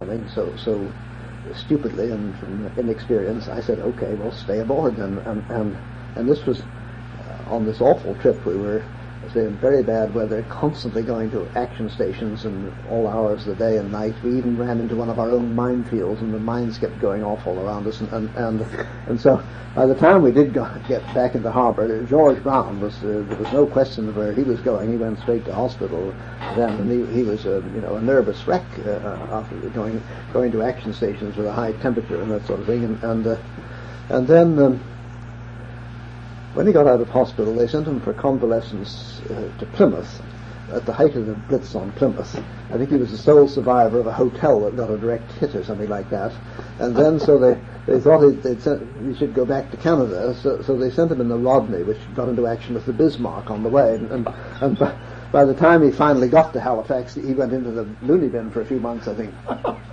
So stupidly and from inexperience, I said, okay, well, stay aboard. And this was on this awful trip. We were in very bad weather, constantly going to action stations in all hours of the day and night. We even ran into one of our own minefields, and the mines kept going off all around us. And so by the time we did get back into harbour, George Brown there was no question of where he was going. He went straight to hospital then, and he was a nervous wreck after going to action stations with a high temperature and that sort of thing. And then when he got out of hospital, they sent him for convalescence to Plymouth at the height of the Blitz on Plymouth. I think he was the sole survivor of a hotel that got a direct hit or something like that. And then so they thought he should go back to Canada, so they sent him in the Rodney, which got into action with the Bismarck on the way. And by the time he finally got to Halifax, he went into the loony bin for a few months, I think.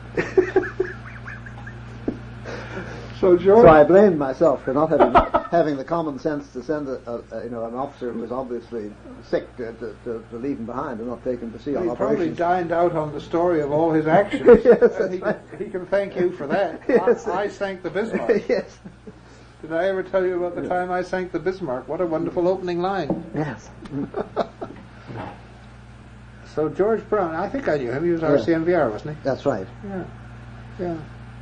So George, so I blamed myself for not having the common sense to send an officer who was obviously sick to leave him behind and not take him to sea on he operations. probably dined out on the story of all his actions. Yes, he can thank you for that. Yes. I sank the Bismarck. Yes. Did I ever tell you about the time I sank the Bismarck? What a wonderful opening line. Yes. So George Brown, I think I knew him. He was RCNVR, wasn't he? That's right. Yeah.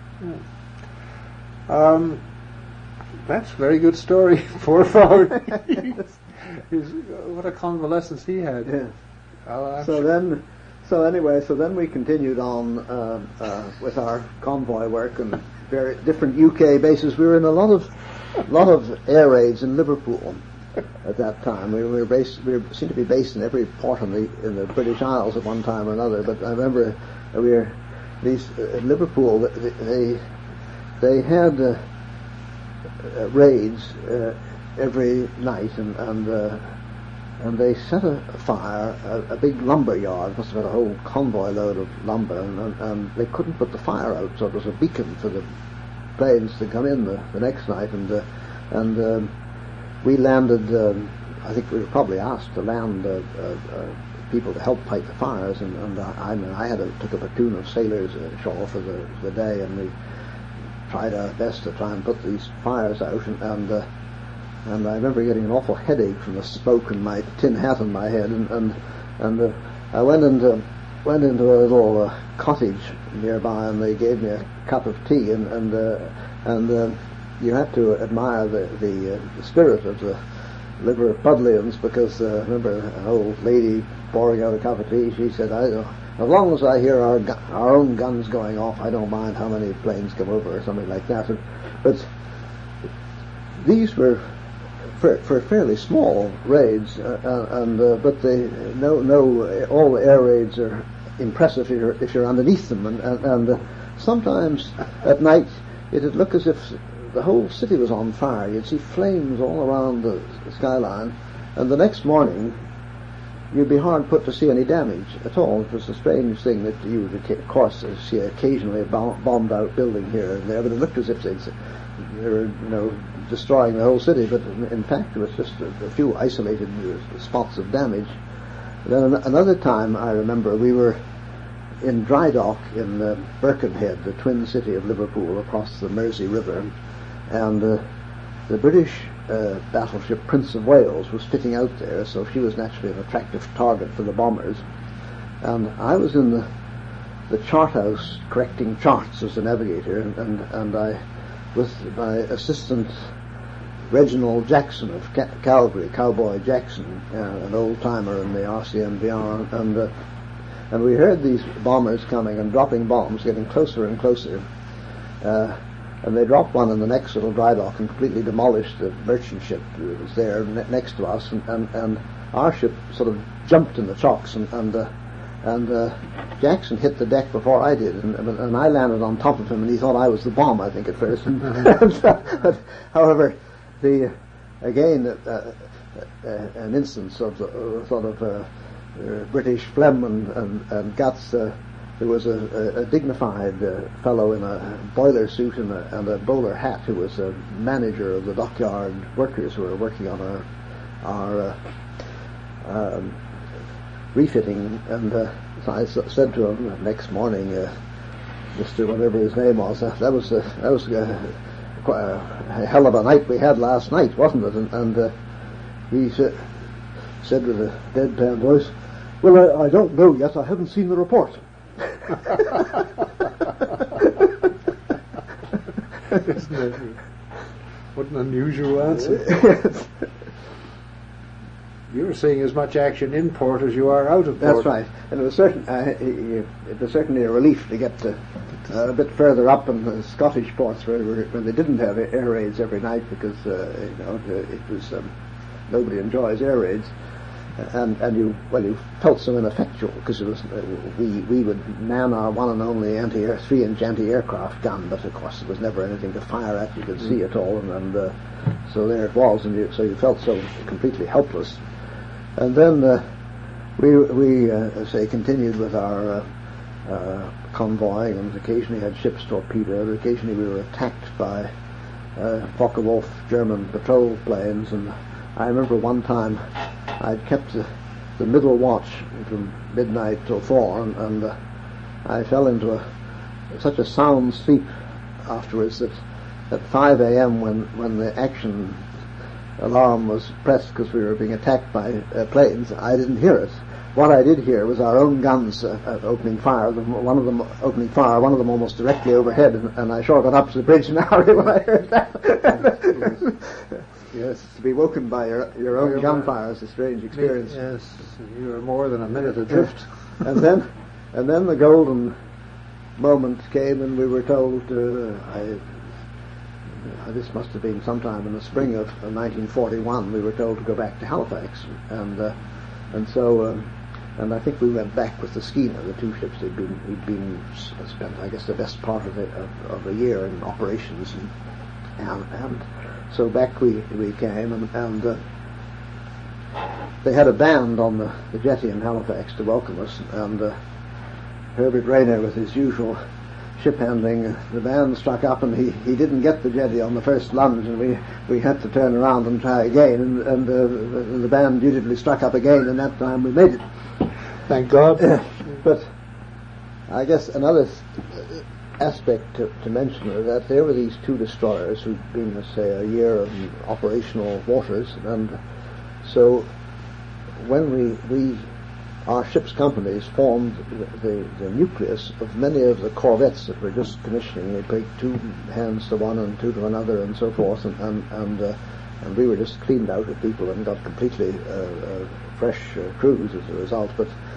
That's a very good story. Poor fellow. What a convalescence he had. Yes. So then we continued on with our convoy work and very different UK bases. We were in a lot of air raids in Liverpool at that time. We seemed to be based in every port in the British Isles at one time or another. But I remember Liverpool. They had raids every night, and they set a fire, a big lumber yard. Must have had a whole convoy load of lumber, and they couldn't put the fire out, so it was a beacon for the planes to come in the next night. And we landed. I think we were probably asked to land people to help fight the fires, and I took a platoon of sailors ashore for the day, and we tried our best to try and put these fires out, and I remember getting an awful headache from the smoke and my tin hat on my head, and I went into a little cottage nearby, and they gave me a cup of tea, and you have to admire the spirit of the Liverpudlians, because I remember an old lady pouring out a cup of tea. She said, as long as I hear our own guns going off, I don't mind how many planes come over, or something like that. But these were for fairly small raids, but all the air raids are impressive if you're underneath them, and sometimes at night it'd look as if the whole city was on fire. You'd see flames all around the skyline, and the next morning you'd be hard put to see any damage at all. It was a strange thing that you would, of course, see occasionally a bombed out building here and there, but it looked as if they were, destroying the whole city, but in fact it was just a few isolated spots of damage. Then another time I remember we were in dry dock in Birkenhead, the twin city of Liverpool, across the Mersey River, and the British battleship Prince of Wales was fitting out there, so she was naturally an attractive target for the bombers. And I was in the chart house correcting charts as a navigator, and I, with my assistant Reginald Jackson of Calgary, Cowboy Jackson, an old-timer in the RCNVR, and we heard these bombers coming and dropping bombs, getting closer and closer. And they dropped one in the next little dry dock and completely demolished the merchant ship that was there next to us, and our ship sort of jumped in the chocks, and Jackson hit the deck before I did, and I landed on top of him, and he thought I was the bomb, I think, at first. But, however, an instance of the sort of British phlegm and guts. There was a dignified fellow in a boiler suit and a bowler hat who was a manager of the dockyard workers who were working on our refitting, and so I said to him next morning, Mr. whatever his name was. That was quite a hell of a night we had last night, wasn't it? And he said with a deadpan voice, "Well, I don't know yet. I haven't seen the report." Isn't it? What an unusual answer. Yes. You're seeing as much action in port as you are out of port. That's right. And it was it was certainly a relief to get a bit further up in the Scottish ports where they didn't have air raids every night, because it was nobody enjoys air raids, and you felt so ineffectual, because it was we would man our one and only 3-inch anti-aircraft gun, but of course there was never anything to fire at. You could see it all, and so there it was, and so you felt so completely helpless. And then we continued with our convoying, and occasionally had ships torpedoed. Occasionally we were attacked by Focke-Wulf German patrol planes, and I remember one time I'd kept the middle watch from midnight till 4, and I fell into such a sound sleep afterwards that at 5 a.m. when the action alarm was pressed because we were being attacked by planes, I didn't hear it. What I did hear was our own guns opening fire. One of them opening fire, one of them almost directly overhead, and I sure got up to the bridge in a hurry when I heard that. Yes, to be woken by your own gunfire is a strange experience. Yes, you were more than a minute adrift. And then the golden moment came, and we were told, this must have been sometime in the spring of 1941, we were told to go back to Halifax, and I think we went back with the Skeena, the two ships. We'd been spent, I guess, the best part of the year in operations, and so back we came, and they had a band on the jetty in Halifax to welcome us, and Herbert Rayner, with his usual ship handling, the band struck up, and he didn't get the jetty on the first lunge, and we had to turn around and try again, and the band dutifully struck up again, and that time we made it. Thank God. But I guess another aspect to mention is that there were these two destroyers who'd been, let's say, a year in operational waters, and so when our ship's companies formed the nucleus of many of the corvettes that were just commissioning. They put 2 hands to one and 2 to another and so forth, and we were just cleaned out of people and got completely fresh crews as a result.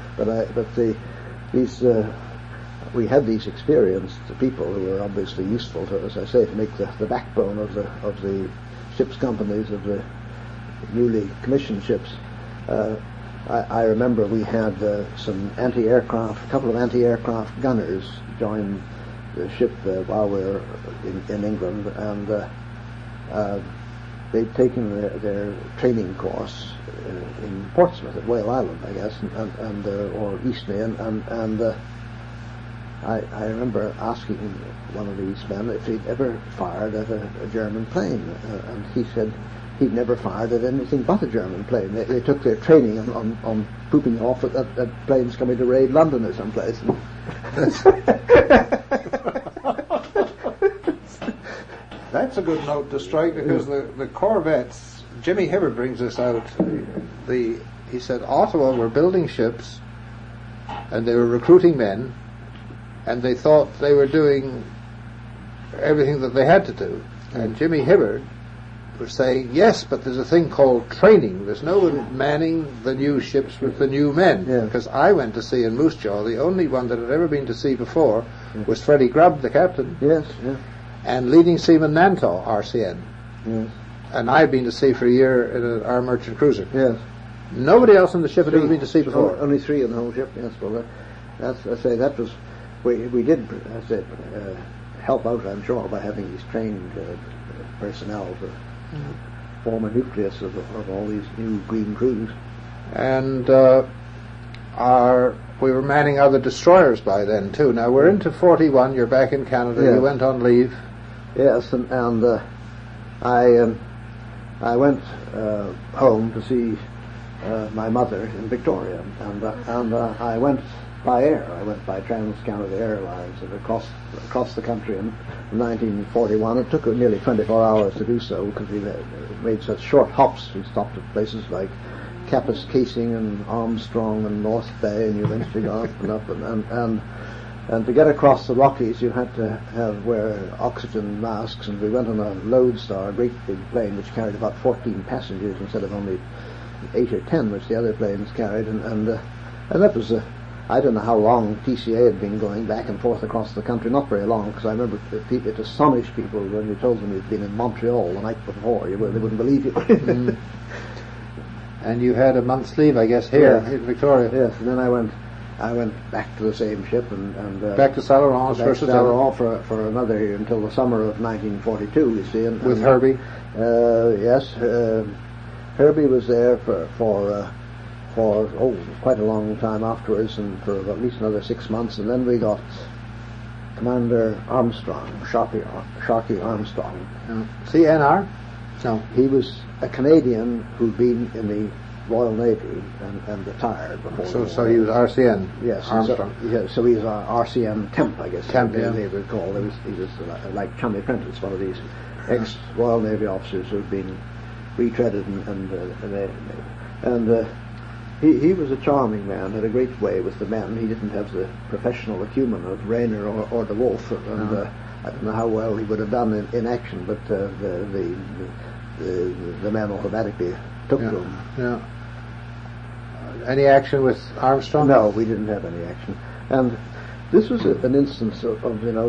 We had these experienced people who were obviously useful to, as I say, to make the backbone of the ship's companies, of the newly commissioned ships. I remember we had a couple of anti-aircraft gunners join the ship while we were in England, and they'd taken their training course in Portsmouth at Whale Island, I guess, or Eastleigh, and I remember asking one of these men if he'd ever fired at a German plane, and he said he'd never fired at anything but a German plane. They took their training on pooping off at planes coming to raid London or someplace. That's a good note to strike, because the corvettes, Jimmy Hibbert brings this out. He said Ottawa were building ships, and they were recruiting men, and they thought they were doing everything that they had to do. And Jimmy Hibbert was saying, yes, but there's a thing called training. There's no one manning the new ships with the new men. Because I went to sea in Moose Jaw, the only one that had ever been to sea before was Freddie Grubb, the captain. Yes, and leading seaman Nantaw, RCN. Yes. And I'd been to sea for a year in our merchant cruiser. Yes. Nobody else on the ship had ever been to sea before. Only 3 in the whole ship. Yes. Well, that was we did, I said, help out, I'm sure, by having these trained personnel to form a nucleus of all these new green crews. And we were manning other destroyers by then too. Now we're into 41. You're back in Canada. Yes. You went on leave. Yes, and I went home to see my mother in Victoria, and I went by air. I went by Trans-Canada Airlines and across the country in 1941. It took nearly 24 hours to do so because we made such short hops. We stopped at places like Kapuskasing and Armstrong and North Bay, and you eventually got up and up and to get across the Rockies, you had to wear oxygen masks, and we went on a Lodestar, a great big plane which carried about 14 passengers instead of only 8 or 10, which the other planes carried, and that was I don't know how long TCA had been going back and forth across the country. Not very long, because I remember it astonished people when you told them you'd been in Montreal the night before. They wouldn't believe you. Mm. And you had a month's leave, I guess, here in Victoria. Yes, and then I went back to the same ship and back to Saint-Laurent for another year until the summer of 1942. You see, with Herbie. Yes, Herbie was there for quite a long time afterwards, and for at least another 6 months, and then we got Commander Armstrong, Sharkey Armstrong. CNR? No. He was a Canadian who'd been in the Royal Navy and retired before. So he was RCN. Yes, Armstrong. So he was RCN Temp, I guess. Temp, they would call. He was like Chummy Prentice, one of these ex-Royal Navy officers who'd been retreaded and he was a charming man, had a great way with the men. He didn't have the professional acumen of Rayner or de Wolf, and I don't know how well he would have done in action, but the men automatically took to him. Yeah. Any action with Armstrong? No, we didn't have any action, and this was an instance of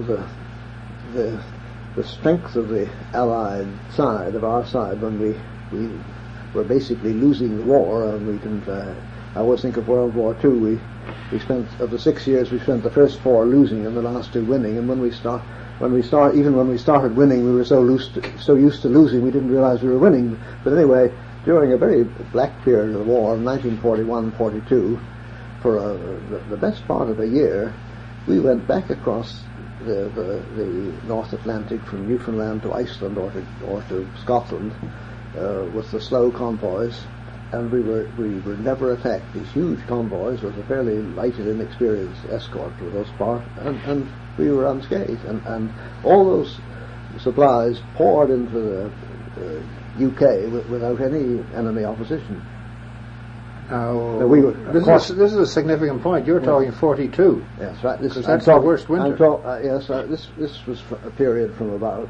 the strength of the Allied side, of our side, when we were basically losing the war, and we didn't. I always think of World War II. We spent, of the 6 years, we spent the first 4 losing and the last 2 winning. And when we started winning, we were so used to losing, we didn't realize we were winning. But anyway, during a very black period of the war, 1941-42, for the best part of a year, we went back across the North Atlantic from Newfoundland to Iceland or to Scotland. With the slow convoys, and we were never attacked. These huge convoys with a fairly light and inexperienced escort for the most part, and we were unscathed. And all those supplies poured into the UK without any enemy opposition. This is a significant point. You're talking 42. Yes, right. Because that's the worst winter. Yes, this was a period from about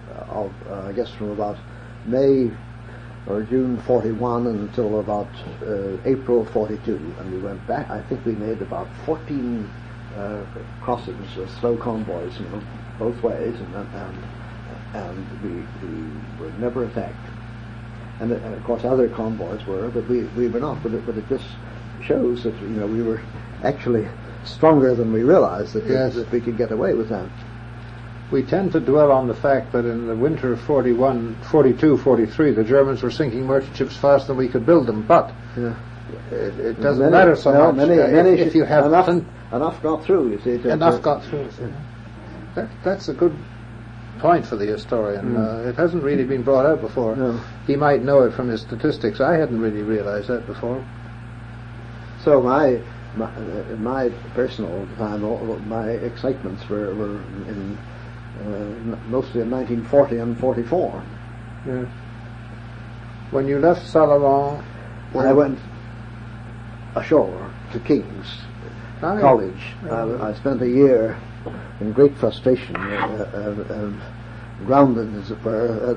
May or June 41 until about April 42, and we went back. I think we made about 14 crossings with slow convoys, both ways, and we were never attacked. And of course, other convoys were, but we were not. But it just shows that we were actually stronger than we realized that we could get away with that. We tend to dwell on the fact that in the winter of 41, 42, 43, the Germans were sinking merchant ships faster than we could build them, but it doesn't matter so much. If you have enough got through, you see. Enough got through. That's a good point for the historian. It hasn't really been brought out before. No. He might know it from his statistics. I hadn't really realized that before. So my personal time, my excitements were in mostly in 1940 and 44. Yes. When you left Saint-Laurent, I went ashore to King's College. I spent a year in great frustration, grounded as it were,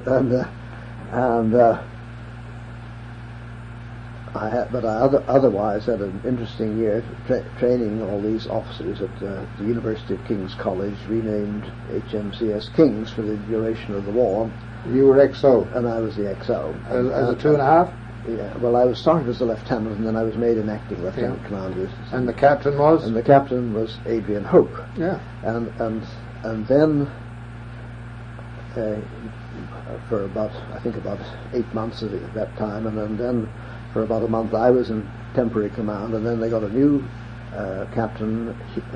but I otherwise had an interesting year training all these officers at the University of King's College, renamed HMCS King's for the duration of the war. You were XO? And I was the XO. As a 2.5? Yeah, well, I started as a lieutenant, and then I was made an acting lieutenant commander. And the captain was? And the captain was Adrian Hope. Yeah. And then for about 8 months at that time, and then for about a month I was in temporary command, and then they got a new captain,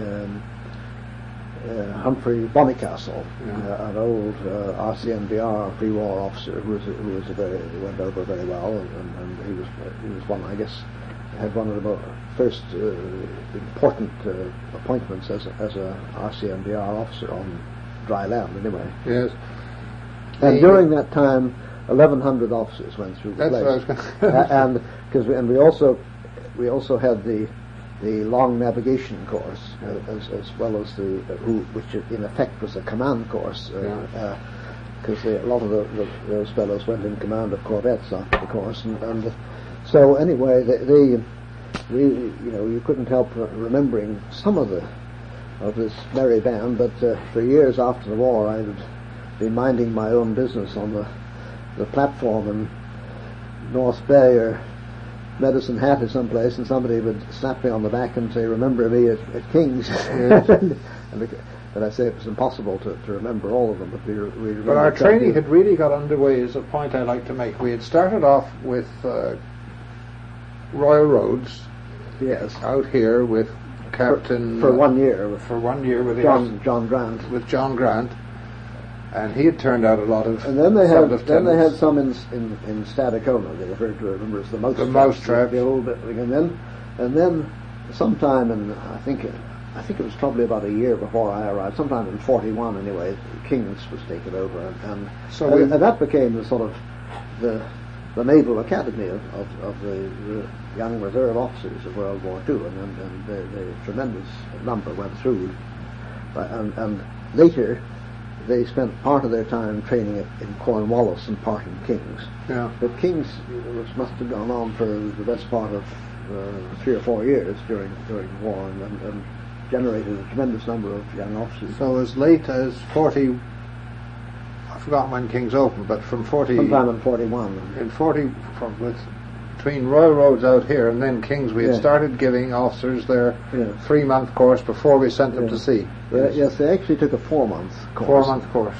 Humphrey Bonnycastle, an old RCNBR pre-war officer who went over very well, and he was one, I guess, had one of the first important appointments as a RCMDR officer on dry land, anyway. Yes. And during that time, 1,100 officers went through the place. That's what I was and we also had the long navigation course as well as which in effect was a command course. Because a lot of those fellows went in command of corvettes after the course, and so anyway, you couldn't help remembering some of this merry band. But for years after the war, I would be minding my own business on the platform in North Bay or Medicine Hat or someplace, and somebody would slap me on the back and say, "Remember me at King's." Yes. But I say it was impossible to remember all of them. But our training had really got underway, is a point I like to make. We had started off with Royal Roads. Yes. Out here with Captain... For 1 year. For 1 year with John Grant. With John Grant. And he had turned out a lot of... And then they had some in Stadacona. They referred to it, remember, as the Mousetrap. The old bit. And then sometime in, I think it was probably about a year before I arrived, sometime in 41 anyway, King's was taken over, and that became the sort of the Naval Academy of the young reserve officers of World War II, and the tremendous number went through, and later they spent part of their time training in Cornwallis and part in King's. Yeah. But King's must have gone on for the best part of 3 or 4 years during the war, and generated a tremendous number of young officers. So as late as 40, I forgot when King's opened, but from 40... Sometime in 41. In 40, between Royal Roads out here and then King's, we had started giving officers their 3-month course before we sent them to sea. Yes, they actually took a 4-month course. 4-month course.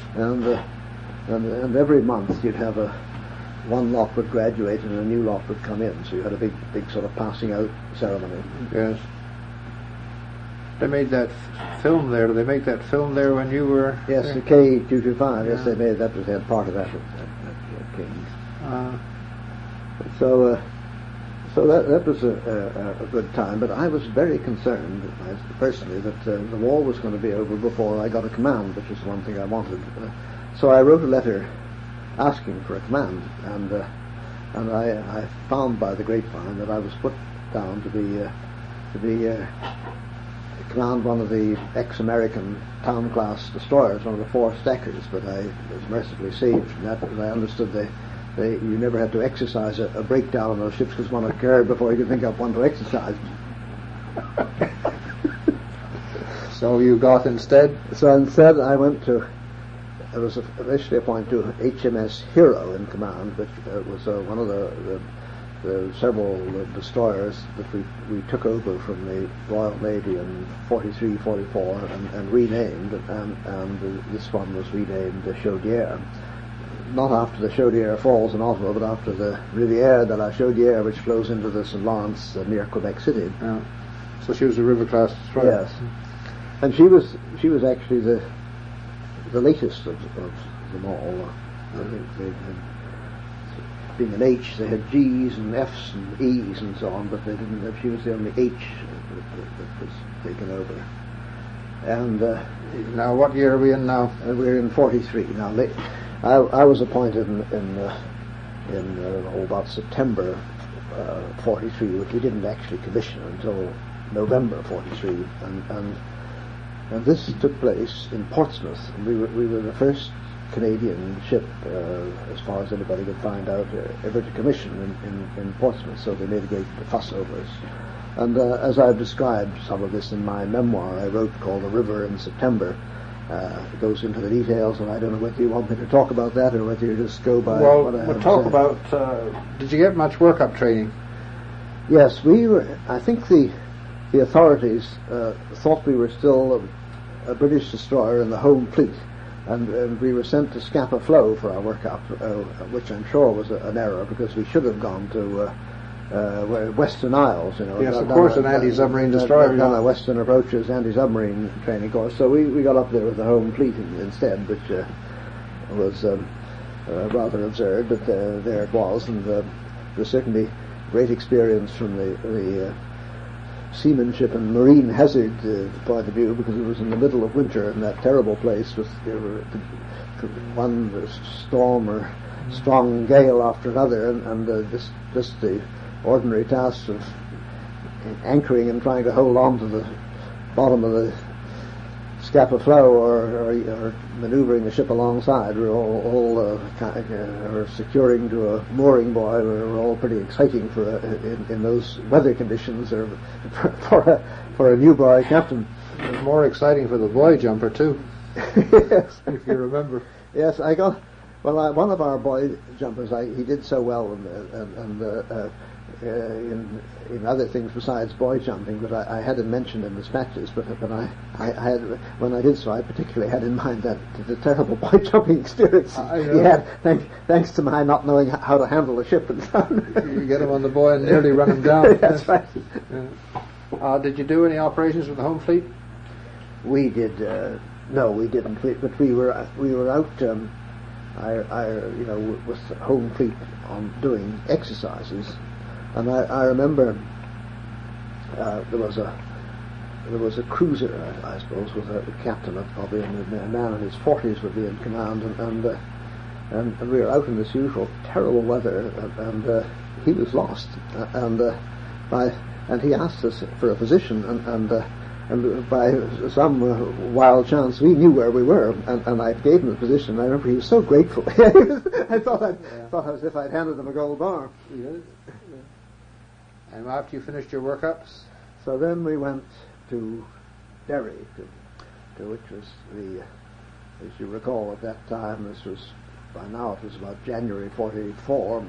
And every month you'd have one lot would graduate and a new lot would come in, so you had a big sort of passing out ceremony. Yes. They made that film there. Did they make that film there when you were... Yes, there? The K225. Yes, they made that. They had part of that at King's. So that was a good time. But I was very concerned, personally, that the war was going to be over before I got a command, which was one thing I wanted. So I wrote a letter asking for a command, and I found by the grapevine that I was put down to command one of the ex-American town-class destroyers, one of the 4 stackers, but I was mercifully saved from that, because I understood you never had to exercise a breakdown on those ships because one occurred before you could think up one to exercise. So you got instead? So instead I I was initially appointed to HMS Hero in command, which was one of the several destroyers that we took over from the Royal Navy in 43, 44 and renamed, and this one was renamed the Chaudière. Not after the Chaudière Falls in Ottawa, but after the Rivière de la Chaudière, which flows into the St. Lawrence near Quebec City. Yeah. So she was a river class destroyer. Yes. And she was actually the latest of them all. I think they had, being an H, they had G's and F's and E's and so on, but they didn't. She was the only H that was taken over. And now, what year are we in now? We're in 43 now. I was appointed in about September 43, which we didn't actually commission until November 43, and this took place in Portsmouth. We were the first Canadian ship, as far as anybody could find out, ever to commission in Portsmouth, so they made a great fuss over us. And as I've described some of this in my memoir I wrote called The River in September, it goes into the details, and I don't know whether you want me to talk about that or whether you just go by what I have we'll talk said. About, did you get much workup training? Yes, I think the authorities thought we were still a British destroyer in the home fleet, and we were sent to Scapa Flow for our workup, which I'm sure was an error, because we should have gone to Western Isles, Yes, of course, an anti-submarine destroyer. Done a Western Approaches anti-submarine training course. So we got up there with the home fleet instead, which was rather absurd, but there it was, and there certainly great experience from the seamanship and marine hazard point of view, because it was in the middle of winter in that terrible place with one storm or strong gale after another, and just the ordinary tasks of anchoring and trying to hold on to the bottom of the Scapa Flow or manoeuvring the ship alongside or securing to a mooring buoy were all pretty exciting in those weather conditions for a new boy captain. It was more exciting for the boy jumper too. Yes, if you remember. Yes, I got. Well, one of our boy jumpers, he did so well in other things besides boy jumping, but I had him mentioned in dispatches. But I had, when I did so, I particularly had in mind that the terrible boy jumping experience he had, thanks to my not knowing how to handle a ship and so on. You get him on the buoy and nearly run him down. That's right. Yeah. Did you do any operations with the Home Fleet? We did. No, we didn't. But we were out. With the Home Fleet on doing exercises, and I remember there was a cruiser, I suppose, with a captain of probably a man in his 40s would be in command, and we were out in this usual terrible weather, and he was lost, and he asked us for a position, and by some wild chance, we knew where we were, and I gave him the position. I remember he was so grateful. I thought as if I'd handed him a gold bar. Yes. And after you finished your workups? So then we went to Derry, to which was as you recall at that time, by now it was about January 1944,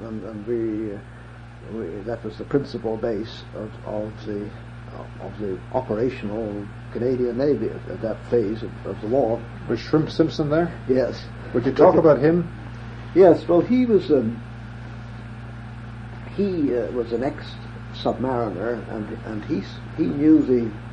and that was the principal base of the operational Canadian Navy at that phase of the war. Was Shrimp Simpson there? Yes. Would you talk about him? Yes. Well, he was an ex-submariner, and he knew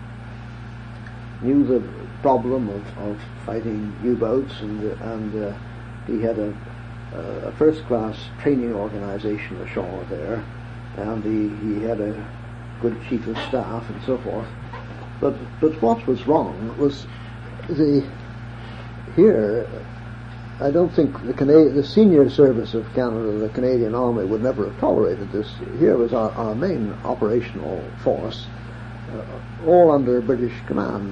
the problem of fighting U-boats, and he had a first-class training organization ashore there, and he had a good chief of staff and so forth. But what was wrong was I don't think the senior service of Canada, the Canadian Army, would never have tolerated this. Here was our main operational force, all under British command.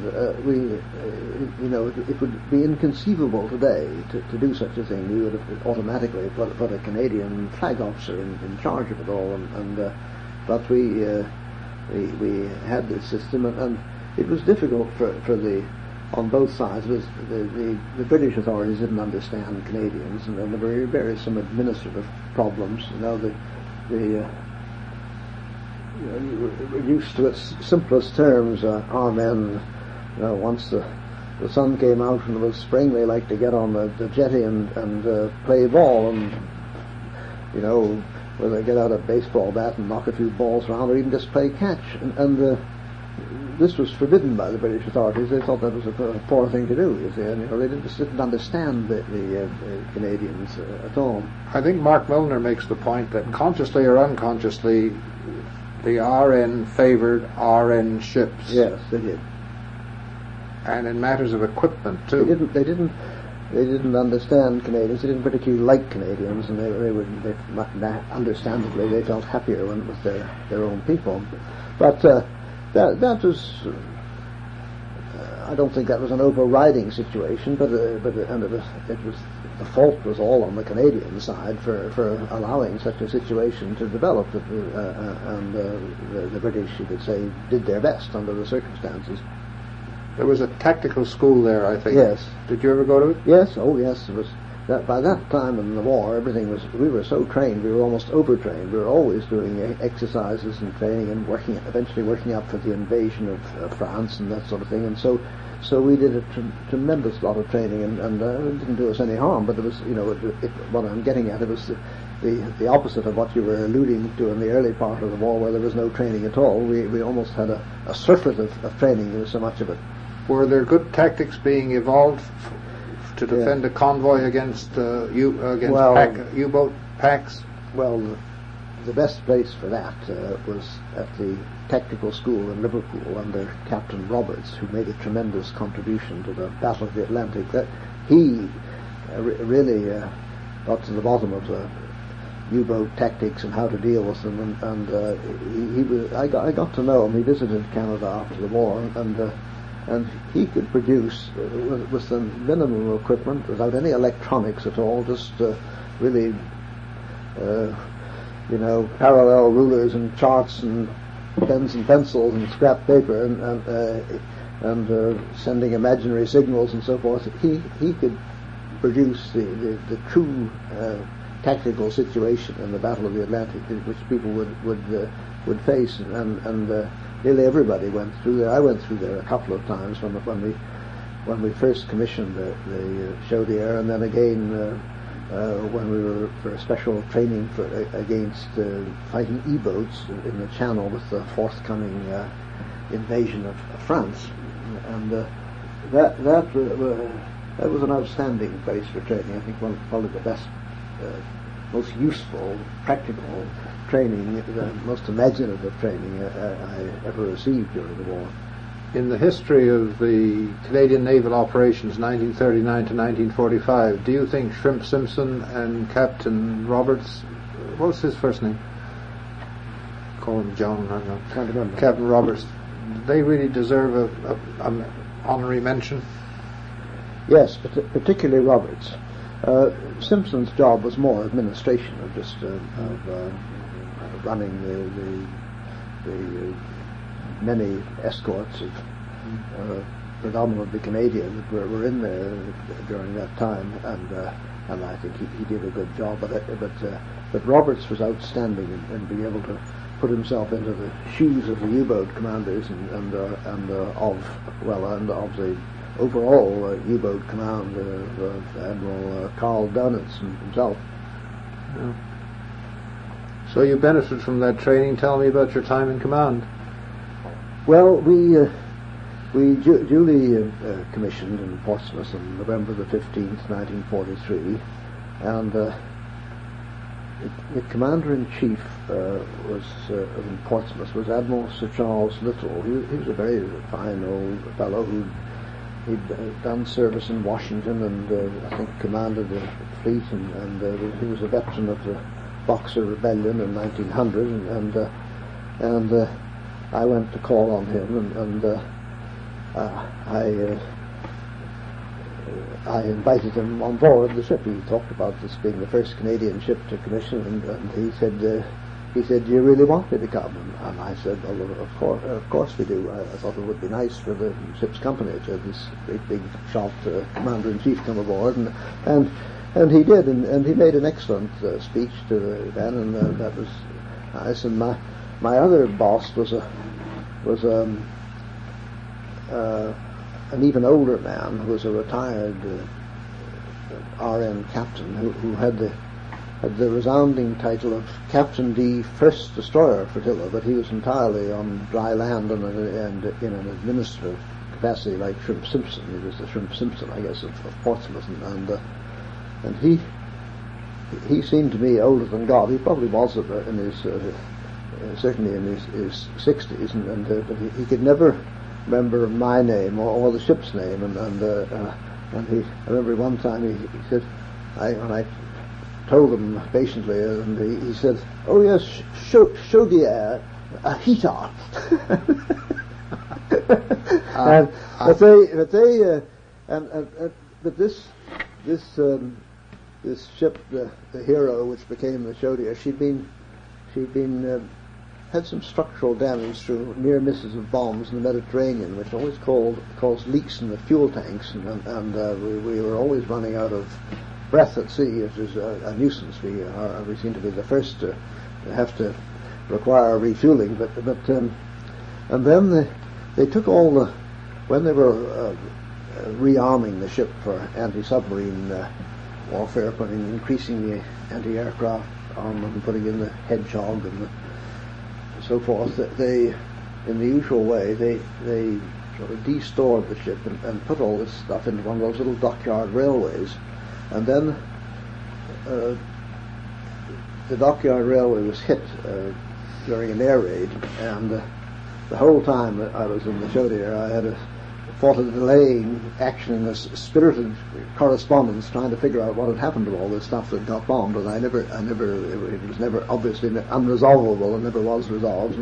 It would be inconceivable today to do such a thing. We would have automatically put a Canadian flag officer in charge of it all, but we had this system, and it was difficult on both sides. The British authorities didn't understand Canadians, and there were various some administrative problems. You were used to its simplest terms. Our men, once the sun came out and it was spring, they liked to get on the jetty and play ball, and whether they get out a baseball bat and knock a few balls around, or even just play catch. And this was forbidden by the British authorities. They thought that was a poor thing to do, you see, and they just didn't understand the Canadians at all. I think Mark Milner makes the point that consciously or unconsciously, the RN favoured RN ships. Yes, they did. And in matters of equipment too. They didn't understand Canadians. They didn't particularly like Canadians, and understandably they felt happier when it was their own people. But that was. I don't think that was an overriding situation, but it was the fault was all on the Canadian side for allowing such a situation to develop, and the British, you could say, did their best under the circumstances. There was a tactical school there, I think. Yes. Did you ever go to it? Yes. Oh, yes. It was. By that time in the war, everything was. We were so trained. We were almost overtrained. We were always doing exercises and training and eventually working up for the invasion of France and that sort of thing. And so we did a tremendous lot of training, and it didn't do us any harm. But it was, what I'm getting at, it was the opposite of what you were alluding to in the early part of the war, where there was no training at all. We almost had a surfeit of training. There was so much of it. Were there good tactics being evolved to defend a convoy against U-boat packs? Well, the best place for that was at the Technical School in Liverpool under Captain Roberts, who made a tremendous contribution to the Battle of the Atlantic. That he really got to the bottom of the U-boat tactics and how to deal with them, and I got to know him. He visited Canada after the war, and he could produce with the minimum of equipment, without any electronics at all, just really parallel rulers and charts and pens and pencils and scrap paper and sending imaginary signals and so forth. He could produce the true tactical situation in the Battle of the Atlantic, which people would face, and nearly everybody went through there. I went through there a couple of times when we first commissioned the Chaudière, and then again when we were for a special training against fighting E-boats in the Channel with the forthcoming invasion of France, and that was an outstanding place for training. I think probably the best, most useful, practical training, the most imaginative training I ever received during the war. In the history of the Canadian naval operations 1939 to 1945, do you think Shrimp Simpson and Captain Roberts, what's his first name? Call him John, I don't know. Can't remember. Captain Roberts, they really deserve an honorary mention? Yes, particularly Roberts. Simpson's job was more administration, of just running the many escorts of predominantly Canadians that were in there during that time, and I think he did a good job. But Roberts was outstanding in being able to put himself into the shoes of the U-boat commanders and of the overall U-boat command of Admiral Carl Dönitz himself. Yeah. So you benefited from that training. Tell me about your time in command. Well, we duly commissioned in Portsmouth on November the 15th, 1943, and the commander-in-chief in Portsmouth was Admiral Sir Charles Little. He was a very fine old fellow he'd done service in Washington and I think commanded the fleet, and he was a veteran of the Boxer Rebellion in 1900, and I went to call on him, and I invited him on board the ship. He talked about this being the first Canadian ship to commission, and he said, "Do you really want me to come?" And I said, "Well, of course we do." I thought it would be nice for the ship's company to have this great big shot commander-in-chief come aboard, and he did, and he made an excellent speech to the men, and that was nice. And my other boss was an even older man who was a retired RN captain who had the resounding title of Captain D. First Destroyer Flotilla, but he was entirely on dry land and in an administrative capacity like Shrimp Simpson. He was the Shrimp Simpson, I guess, of Portsmouth, and he seemed to me older than God. He probably was in his certainly in his 60s, but he could never remember my name or the ship's name, and I remember one time he said, when I told him patiently, and he said, "Oh yes, Chaudière, Ahita." But this ship, the Hero, which became the Chaudière, she'd been had some structural damage through near misses of bombs in the Mediterranean, which always caused leaks in the fuel tanks, and we were always running out of breath at sea, which is a nuisance. We seem to be the first to have to require refueling, and then they took all the, when they were rearming the ship for anti-submarine warfare, increasing the anti-aircraft armament and putting in the Hedgehog and so forth, they, in the usual way, they sort of de-stored the ship and put all this stuff into one of those little dockyard railways, and then the Dockyard Railway was hit during an air raid, and the whole time that I was in the show there, I had fought a delaying action in a spirited correspondence trying to figure out what had happened to all this stuff that got bombed, and it was never obviously unresolvable and never was resolved,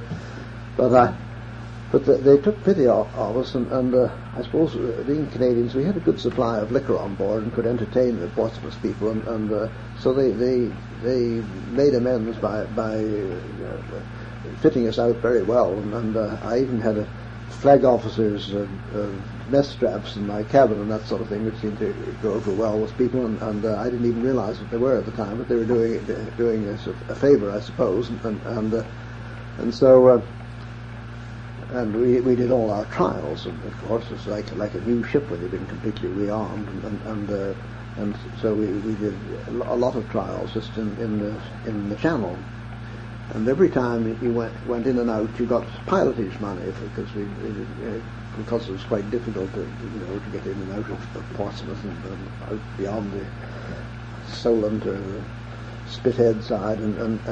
but they took pity of us, and I suppose being Canadians, we had a good supply of liquor on board and could entertain the Portsmouth people, and so they made amends by fitting us out very well, and I even had a flag officers' mess straps in my cabin and that sort of thing, which seemed to go over well with people, and I didn't even realize what they were at the time, but they were doing us a favor, I suppose, and so. And we did all our trials, and of course it's like a new ship when you've been completely rearmed, and so we did a lot of trials just in the Channel, and every time you went in and out, you got pilotage money because it was quite difficult to get in and out of Portsmouth and out beyond the Solent or the Spithead side,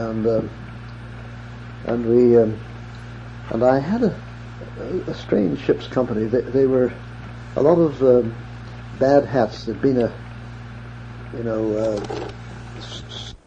and I had a strange ship's company. They were a lot of bad hats. There'd been